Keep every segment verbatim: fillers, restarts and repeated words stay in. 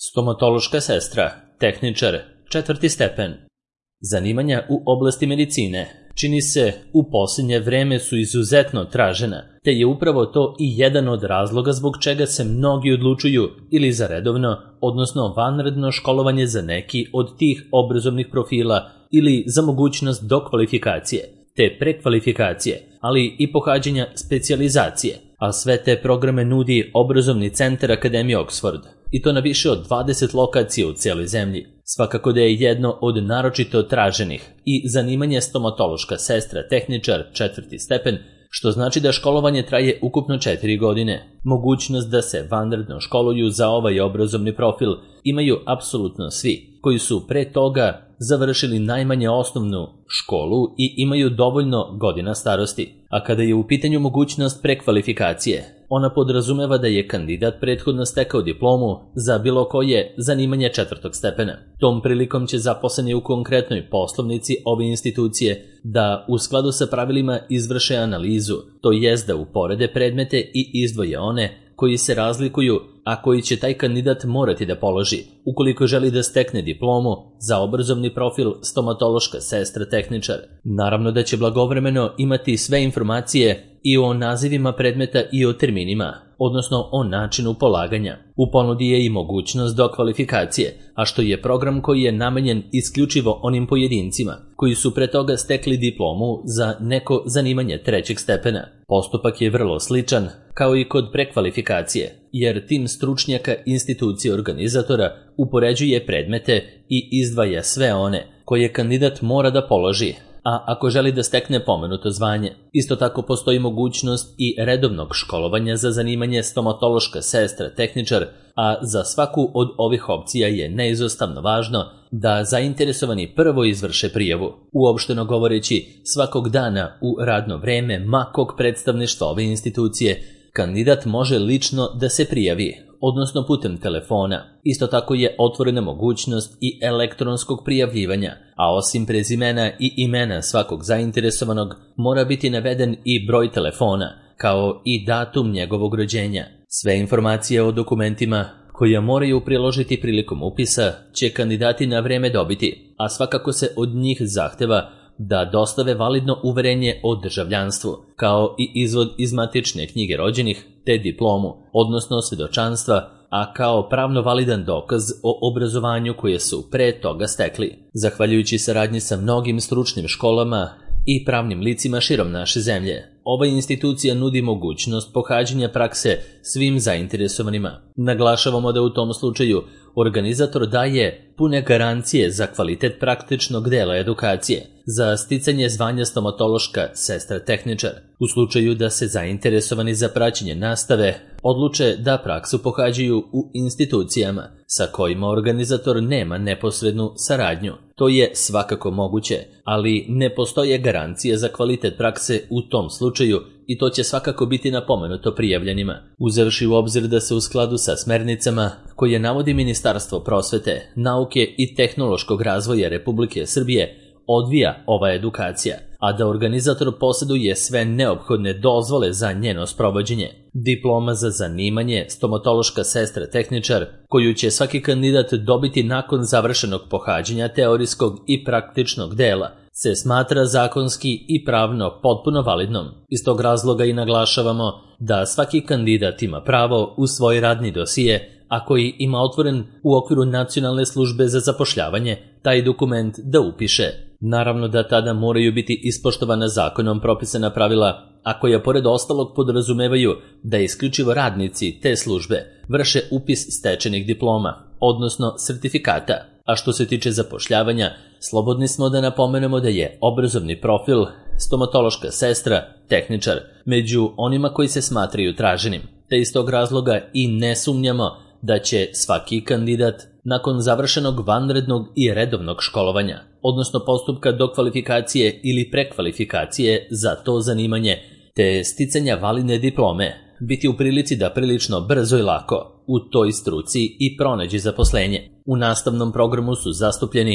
Stomatološka sestra, tehničar, četvrti stepen. Zanimanja u oblasti medicine, čini se, u posljednje vreme su izuzetno tražena, te je upravo to i jedan od razloga zbog čega se mnogi odlučuju ili za redovno, odnosno vanredno školovanje za neki od tih obrazovnih profila ili za mogućnost dokvalifikacije, te prekvalifikacije, ali i pohađanja specijalizacije, a sve te programe nudi obrazovni centar Akademije Oxford, i to na više od dvadeset lokacija u cijeloj zemlji. Svakako da je jedno od naročito traženih i zanimanje stomatološka sestra, tehničar, četvrti stepen, što znači da školovanje traje ukupno četiri godine. Mogućnost da se vanredno školuju za ovaj obrazovni profil imaju apsolutno svi, koji su pre toga završili najmanje osnovnu školu i imaju dovoljno godina starosti. A kada je u pitanju mogućnost prekvalifikacije, ona podrazumeva da je kandidat prethodno stekao diplomu za bilo koje zanimanje četvrtog stepena. Tom prilikom će zaposleni u konkretnoj poslovnici ove institucije da u skladu sa pravilima izvrše analizu, to jest da uporede predmete i izdvoje one koji se razlikuju, a koji će taj kandidat morati da položi ukoliko želi da stekne diplomu za obrazovni profil stomatološka sestra, tehničar. Naravno da će blagovremeno imati sve informacije i o nazivima predmeta i o terminima, odnosno o načinu polaganja. U ponudi je i mogućnost dokvalifikacije, a što je program koji je namenjen isključivo onim pojedincima koji su pre toga stekli diplomu za neko zanimanje trećeg stepena. Postupak je vrlo sličan kao i kod prekvalifikacije, jer tim stručnjaka institucije organizatora upoređuje predmete i izdvaja sve one koje kandidat mora da položi, a ako želi da stekne pomenuto zvanje. Isto tako postoji mogućnost i redovnog školovanja za zanimanje stomatološka sestra, tehničar, a za svaku od ovih opcija je neizostavno važno da zainteresovani prvo izvrše prijavu. Uopšteno govoreći, svakog dana u radno vreme ma kog predstavništva ove institucije, kandidat može lično da se prijavi, odnosno putem telefona. Isto tako je otvorena mogućnost i elektronskog prijavljivanja, a osim prezimena i imena svakog zainteresovanog mora biti naveden i broj telefona, kao i datum njegovog rođenja. Sve informacije o dokumentima koje moraju priložiti prilikom upisa će kandidati na vreme dobiti, a svakako se od njih zahteva da dostave validno uverenje o državljanstvu, kao i izvod iz matične knjige rođenih, te diplomu, odnosno svedočanstva, a kao pravno validan dokaz o obrazovanju koje su pre toga stekli. Zahvaljujući saradnji sa mnogim stručnim školama i pravnim licima širom naše zemlje, ova institucija nudi mogućnost pohađanja prakse svim zainteresovanima. Naglašavamo da u tom slučaju organizator daje pune garancije za kvalitet praktičnog dela edukacije, za sticanje zvanja stomatološka sestra, tehničar. U slučaju da se zainteresovani za praćenje nastave odluče da praksu pohađaju u institucijama sa kojima organizator nema neposrednu saradnju. To je svakako moguće, ali ne postoje garancije za kvalitet prakse u tom slučaju i to će svakako biti napomenuto prijavljenima. Uzevši u obzir da se u skladu sa smernicama koje navodi Ministarstvo prosvete, nauke i tehnološkog razvoja Republike Srbije odvija ova edukacija, a da organizator posjeduje sve neophodne dozvole za njeno sprovođenje. Diploma za zanimanje stomatološka sestra, tehničar, koju će svaki kandidat dobiti nakon završenog pohađanja teorijskog i praktičnog dela, se smatra zakonski i pravno potpuno validnom. Iz tog razloga i naglašavamo da svaki kandidat ima pravo u svoj radni dosije, a koji ima otvoren u okviru Nacionalne službe za zapošljavanje, taj dokument da upiše. Naravno da tada moraju biti ispoštovana zakonom propisana pravila, a koja pored ostalog podrazumevaju da isključivo radnici te službe vrše upis stečenih diploma, odnosno sertifikata. A što se tiče zapošljavanja, slobodni smo da napomenemo da je obrazovni profil stomatološka sestra, tehničar među onima koji se smatraju traženim, te iz tog razloga i ne sumnjamo da će svaki kandidat nakon završenog vanrednog i redovnog školovanja, odnosno postupka dokvalifikacije ili prekvalifikacije za to zanimanje, te sticanja validne diplome, biti u prilici da prilično brzo i lako u toj struci i pronađe zaposlenje. U nastavnom programu su zastupljeni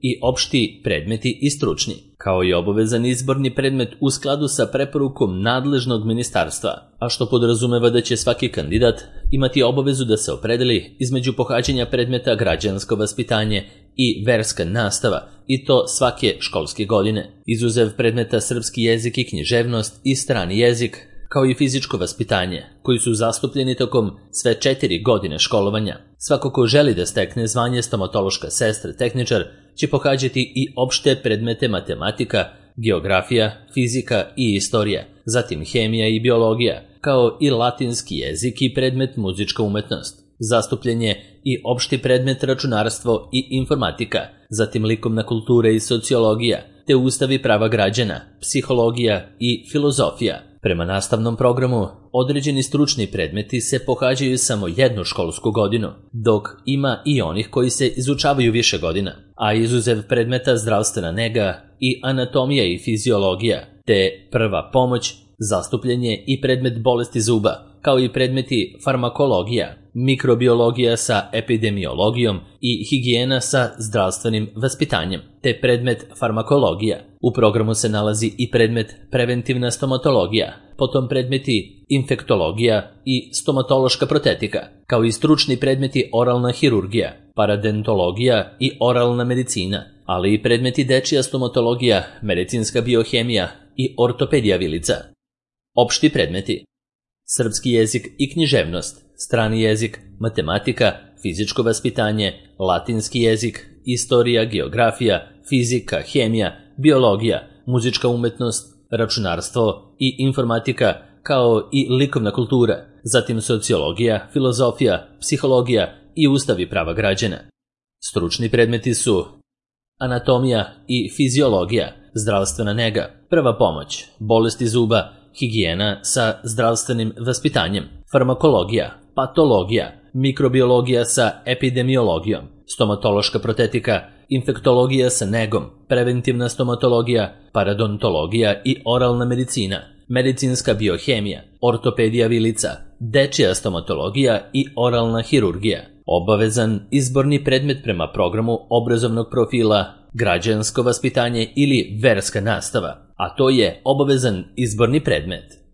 i opšti predmeti i stručni, kao i obavezan izborni predmet u skladu sa preporukom nadležnog ministarstva, a što podrazumeva da će svaki kandidat imati obavezu da se opredeli između pohađanja predmeta građansko vaspitanje i verska nastava, i to svake školske godine, izuzev predmeta srpski jezik i književnost i strani jezik, kao i fizičko vaspitanje, koji su zastupljeni tokom sve četiri godine školovanja. Svako ko želi da stekne zvanje stomatološka sestra tehničar će pohađati i opšte predmete matematika, geografija, fizika i istorija, zatim hemija i biologija, kao i latinski jezik i predmet muzička umetnost. Zastupljen je i opšti predmet računarstvo i informatika, zatim likovna kultura i sociologija, te ustav i prava građana, psihologija i filozofija. Prema nastavnom programu, određeni stručni predmeti se pohađaju samo jednu školsku godinu, dok ima i onih koji se izučavaju više godina, a izuzev predmeta zdravstvena nega i anatomija i fiziologija, te prva pomoć, zastupljen je i predmet bolesti zuba, kao i predmeti farmakologija, mikrobiologija sa epidemiologijom i higijena sa zdravstvenim vaspitanjem, te predmet farmakologija. U programu se nalazi i predmet preventivna stomatologija, potom predmeti infektologija i stomatološka protetika, kao i stručni predmeti oralna hirurgija, paradentologija i oralna medicina, ali i predmeti dečija stomatologija, medicinska biohemija i ortopedija vilica. Opšti predmeti: srpski jezik i književnost, strani jezik, matematika, fizičko vaspitanje, latinski jezik, istorija, geografija, fizika, hemija, biologija, muzička umetnost, računarstvo i informatika, kao i likovna kultura, zatim sociologija, filozofija, psihologija i ustav i prava građana. Stručni predmeti su anatomija i fiziologija, zdravstvena nega, prva pomoć, bolesti zuba, higijena sa zdravstvenim vaspitanjem, farmakologija, patologija, mikrobiologija sa epidemiologijom, stomatološka protetika, infektologija sa negom, preventivna stomatologija, paradontologija i oralna medicina, medicinska biohemija, ortopedija vilica, dečija stomatologija i oralna hirurgija. Obavezan izborni predmet prema programu obrazovnog profila građansko vaspitanje ili verska nastava, a to je obavezan izborni predmet.